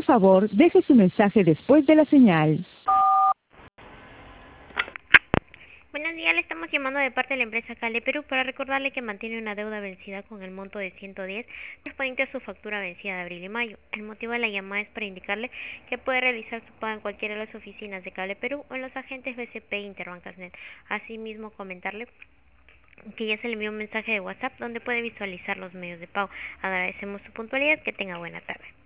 Por favor, deje su mensaje después de la señal. Buenos días, le estamos llamando de parte de la empresa Cale Perú para recordarle que mantiene una deuda vencida con el monto de 110 correspondiente a su factura vencida de abril y mayo. El motivo de la llamada es para indicarle que puede realizar su pago en cualquiera de las oficinas de Cable Perú o en los agentes BCP e Interbancasnet. Asimismo, comentarle que ya se le envió un mensaje de WhatsApp donde puede visualizar los medios de pago. Agradecemos su puntualidad, que tenga buena tarde.